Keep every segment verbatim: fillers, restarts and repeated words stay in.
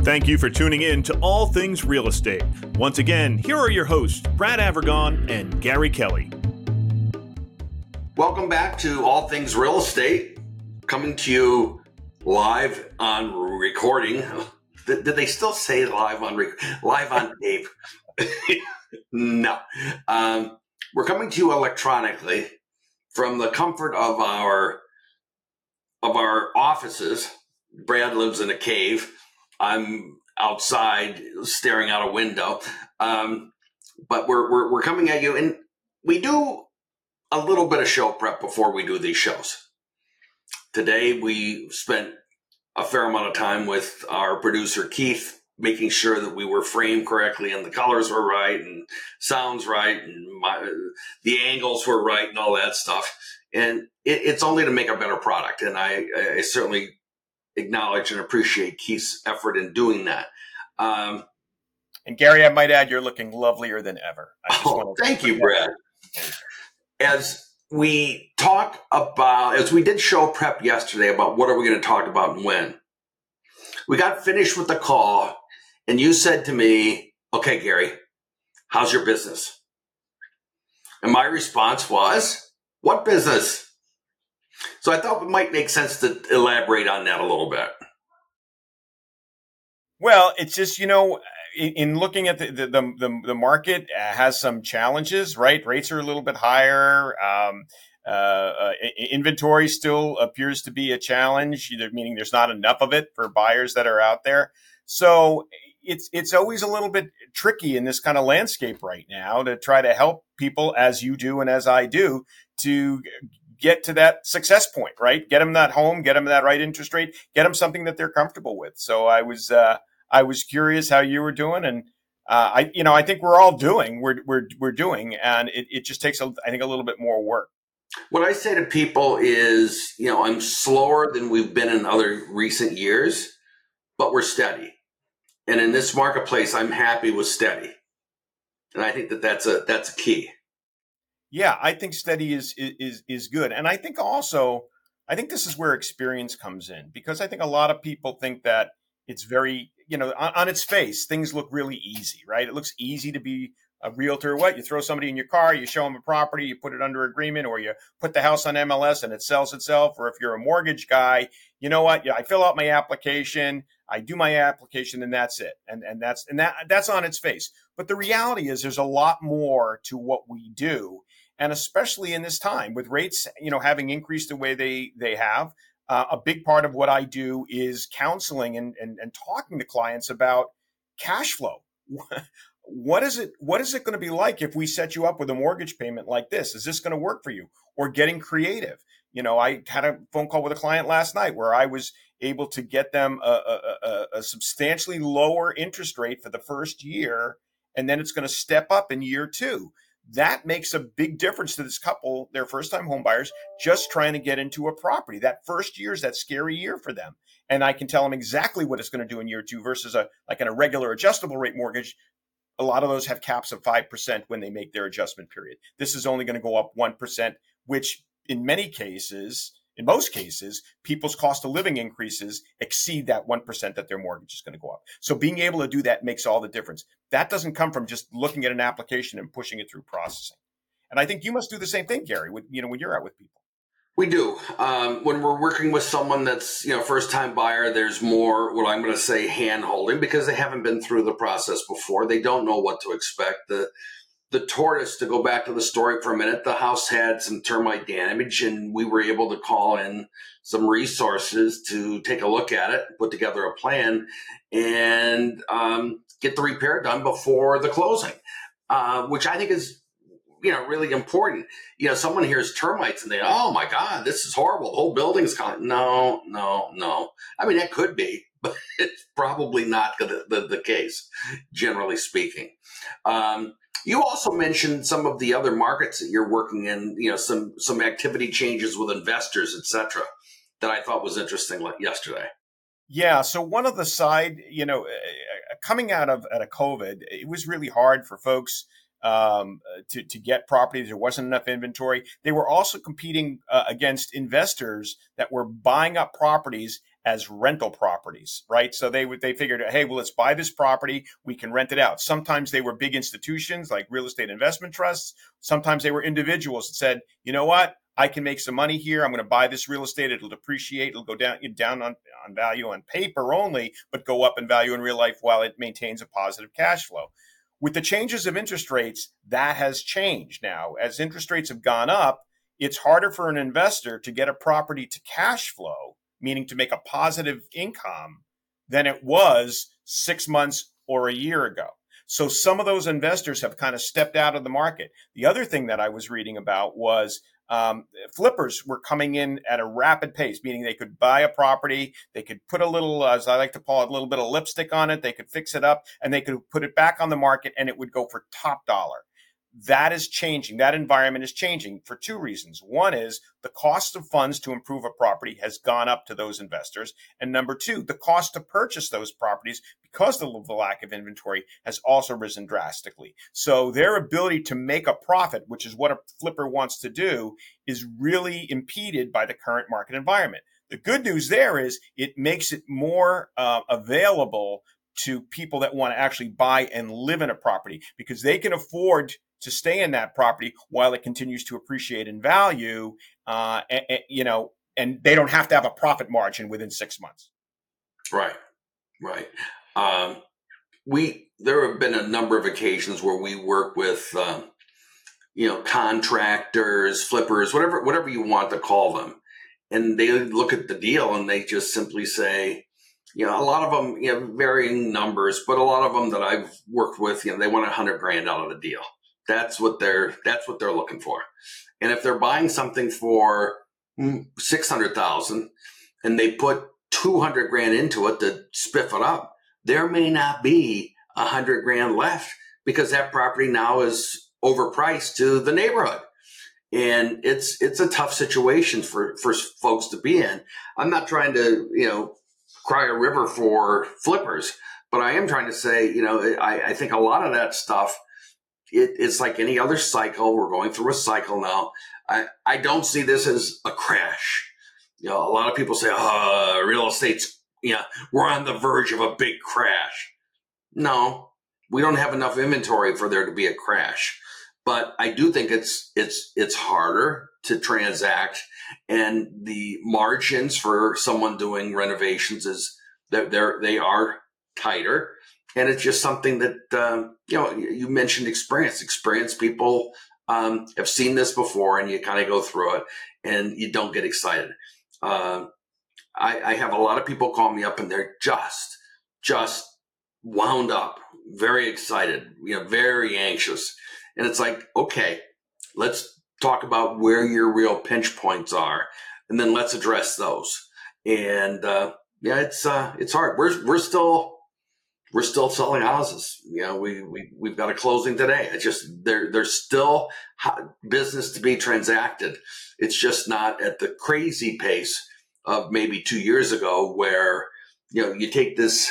Thank you for tuning in to All Things Real Estate. Once again, here are your hosts, Brad Avergon and Gary Kelly. Welcome back to All Things Real Estate, coming to you live on recording. Did, did they still say live on rec- live on tape? No. Um, we're coming to you electronically from the comfort of our of our offices. Brad lives in a cave. I'm outside staring out a window. Um, but we're, we're we're coming at you, and we do a little bit of show prep before we do these shows. Today we spent a fair amount of time with our producer Keith, making sure that we were framed correctly and the colors were right and sounds right and my, the angles were right and all that stuff. And it, it's only to make a better product. And I, I certainly acknowledge and appreciate Keith's effort in doing that. Um, and Gary, I might add, you're looking lovelier than ever. I just oh, thank you, Brad. As we talk about, as we did show prep yesterday about what are we going to talk about and when, we got finished with the call and you said to me, okay, Gary, how's your business? And my response was, what business? So I thought it might make sense to elaborate on that a little bit. Well, it's just, you know, in, in looking at the, the, the, the market has some challenges, right? Rates are a little bit higher. Um, uh, uh, inventory still appears to be a challenge, either meaning there's not enough of it for buyers that are out there. So it's, it's always a little bit tricky in this kind of landscape right now to try to help people, as you do and as I do, to get to that success point, right? Get them that home, get them that right interest rate, get them something that they're comfortable with. So I was, uh, I was curious how you were doing, and uh, I, you know, I think we're all doing, we're we're we're doing, and it, it just takes, a, I think, a little bit more work. What I say to people is, you know, I'm slower than we've been in other recent years, but we're steady, and in this marketplace, I'm happy with steady, and I think that that's a that's a key. Yeah, I think steady is is is good, and I think also, I think this is where experience comes in, because I think a lot of people think that it's very, you know, on, on its face, things look really easy, right? It looks easy to be a realtor. What? You throw somebody in your car, you show them a property, you put it under agreement, or you put the house on M L S and it sells itself. Or if you're a mortgage guy, you know what? Yeah, I fill out my application, I do my application, and that's it. And and that's and that that's on its face. But the reality is, there's a lot more to what we do, and especially in this time with rates, you know, having increased the way they they have. Uh, a big part of what I do is counseling and, and, and talking to clients about cash flow. What is it? What is it going to be like if we set you up with a mortgage payment like this? Is this going to work for you? Or getting creative? You know, I had a phone call with a client last night where I was able to get them a, a, a, a substantially lower interest rate for the first year, and then it's going to step up in year two. That makes a big difference to this couple. They're first-time home buyers just trying to get into a property. That first year is that scary year for them. And I can tell them exactly what it's going to do in year two versus a like in a regular adjustable rate mortgage. A lot of those have caps of five percent when they make their adjustment period. This is only going to go up one percent, which in many cases, in most cases, people's cost of living increases exceed that one percent that their mortgage is going to go up. So being able to do that makes all the difference. That doesn't come from just looking at an application and pushing it through processing. And I think you must do the same thing, Gary, with, you know, when you're out with people. We do. Um, when we're working with someone that's, you know, first-time buyer, there's more, what I'm going to say, hand-holding, because they haven't been through the process before. They don't know what to expect. The The tortoise, to go back to the story for a minute, the house had some termite damage, and we were able to call in some resources to take a look at it, put together a plan, and um, get the repair done before the closing, uh, which I think is, you know, really important. You know, someone hears termites and they, oh my God, this is horrible. The whole building's gone. No, no, no. I mean, that could be, but it's probably not the, the, the case, generally speaking. Um, You also mentioned some of the other markets that you're working in, you know, some some activity changes with investors, et cetera, that I thought was interesting like yesterday. Yeah. So one of the side, you know, coming out of out of COVID, it was really hard for folks um, to to get properties. There wasn't enough inventory. They were also competing uh, against investors that were buying up properties as rental properties, right? So they would they figured, hey, well, let's buy this property, we can rent it out. Sometimes they were big institutions like real estate investment trusts. Sometimes they were individuals that said, you know what, I can make some money here. I'm going to buy this real estate. It'll depreciate. It'll go down down on, on value on paper only, but go up in value in real life while it maintains a positive cash flow. With the changes of interest rates, that has changed now. As interest rates have gone up, it's harder for an investor to get a property to cash flow, meaning to make a positive income, than it was six months or a year ago. So some of those investors have kind of stepped out of the market. The other thing that I was reading about was um, flippers were coming in at a rapid pace, meaning they could buy a property, they could put a little, as I like to call it, a little bit of lipstick on it, they could fix it up, and they could put it back on the market, and it would go for top dollar. That is changing. That environment is changing for two reasons. One is the cost of funds to improve a property has gone up to those investors. And number two, the cost to purchase those properties, because of the lack of inventory, has also risen drastically. So their ability to make a profit, which is what a flipper wants to do, is really impeded by the current market environment. The good news there is it makes it more uh, available to people that want to actually buy and live in a property, because they can afford to stay in that property while it continues to appreciate in value, uh, and, and, you know, and they don't have to have a profit margin within six months. Right, right. Um, we there have been a number of occasions where we work with, um, you know, contractors, flippers, whatever whatever you want to call them, and they look at the deal and they just simply say, you know, a lot of them, you know, varying numbers, but a lot of them that I've worked with, you know, they want a hundred grand out of the deal. That's what they're, that's what they're looking for. And if they're buying something for six hundred thousand and they put two hundred grand into it to spiff it up, there may not be a hundred grand left because that property now is overpriced to the neighborhood. And it's, it's a tough situation for, for folks to be in. I'm not trying to, you know, cry a river for flippers, but I am trying to say, you know, I, I think a lot of that stuff, it, it's like any other cycle. We're going through a cycle now. I, I don't see this as a crash. You know, a lot of people say, oh, real estate's, you know, we're on the verge of a big crash. No, we don't have enough inventory for there to be a crash. But I do think it's, it's, it's harder to transact, and the margins for someone doing renovations is that they're, they are tighter. And it's just something that, um, you know, you mentioned experience. Experienced people um, have seen this before, and you kind of go through it and you don't get excited. Uh, I, I have a lot of people call me up and they're just, just wound up, very excited, you know, very anxious. And it's like, okay, let's talk about where your real pinch points are, and then let's address those. And uh, yeah, it's uh, it's hard. We're we're still we're still selling houses. You know, we we we've got a closing today. It's just there there's still business to be transacted. It's just not at the crazy pace of maybe two years ago, where you know you take this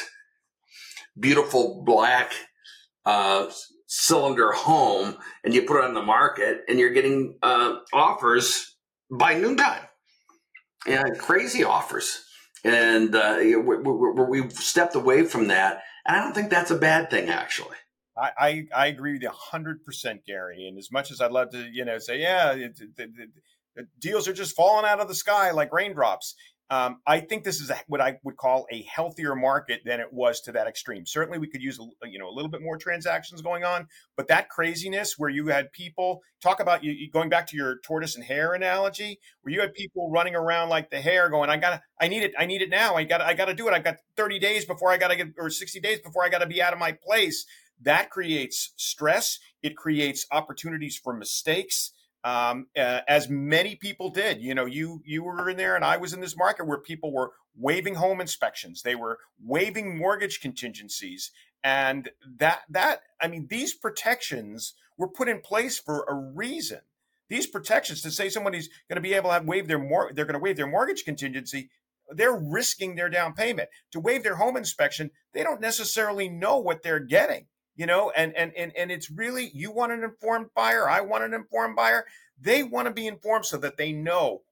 beautiful black uh, cylinder home and you put it on the market, and you're getting uh, offers by noontime. Yeah, crazy offers. And uh, we, we, we've stepped away from that. And I don't think that's a bad thing, actually. I, I, I agree with you one hundred percent, Gary. And as much as I'd love to, you know, say, yeah, it, it, it, the deals are just falling out of the sky like raindrops. Um, I think this is a, what I would call a healthier market than it was to that extreme. Certainly, we could use a, you know a little bit more transactions going on, but that craziness where you had people talk about you going back to your tortoise and hare analogy, where you had people running around like the hare, going, "I got, I need it, I need it now. I got, I got to do it. I've got thirty days before I got to get, or sixty days before I got to be out of my place." That creates stress. It creates opportunities for mistakes. Um, uh, as many people did, you know, you, you were in there and I was in this market where people were waiving home inspections. They were waiving mortgage contingencies. And that, that, I mean, these protections were put in place for a reason. These protections, to say somebody's going to be able to have waive their mor- they're going to waive their mortgage contingency, they're risking their down payment. To waive their home inspection, they don't necessarily know what they're getting. You know, and, and, and, and it's really, you want an informed buyer. I want an informed buyer. They want to be informed so that they know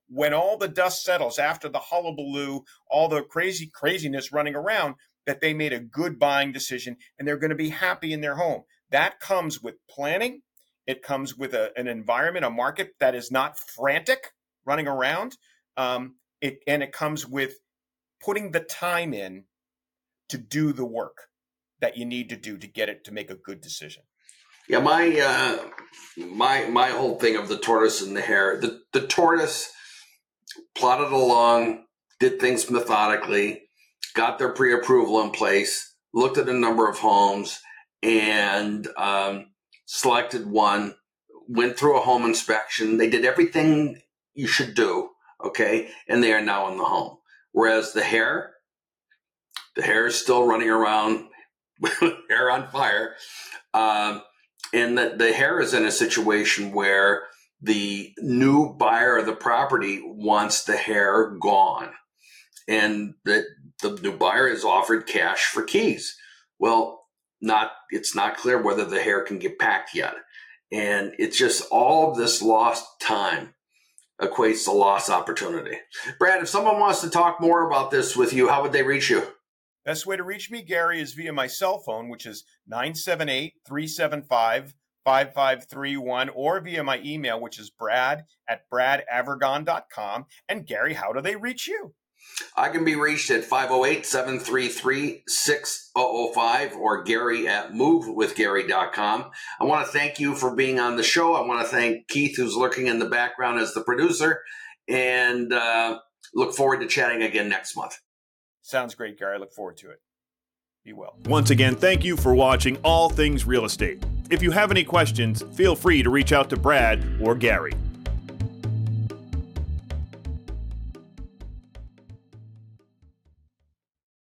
when all the dust settles after the hullabaloo, all the crazy craziness running around, that they made a good buying decision and they're going to be happy in their home. That comes with planning. It comes with a, an environment, a market that is not frantic running around. Um, it, and it comes with putting the time in to do the work that you need to do to get it to make a good decision. Yeah, my uh, my my whole thing of the tortoise and the hare. The the tortoise plodded along, did things methodically, got their pre-approval in place, looked at a number of homes, and um, selected one. Went through a home inspection. They did everything you should do, okay, and they are now in the home. Whereas the hare, the hare is still running around, hair on fire. Um, and the, the hare is in a situation where the new buyer of the property wants the hare gone. And the, the new buyer is offered cash for keys. Well, not it's not clear whether the hare can get packed yet. And it's just all of this lost time equates to lost opportunity. Brad, if someone wants to talk more about this with you, how would they reach you? Best way to reach me, Gary, is via my cell phone, which is nine seven eight, three seven five, five five three one, or via my email, which is brad at brad avergon dot com. And Gary, how do they reach you? I can be reached at five oh eight, seven three three, six oh oh five or Gary at move with gary dot com. I want to thank you for being on the show. I want to thank Keith, who's lurking in the background as the producer, and uh, look forward to chatting again next month. Sounds great, Gary. I look forward to it. Be well. Once again, thank you for watching All Things Real Estate. If you have any questions, feel free to reach out to Brad or Gary.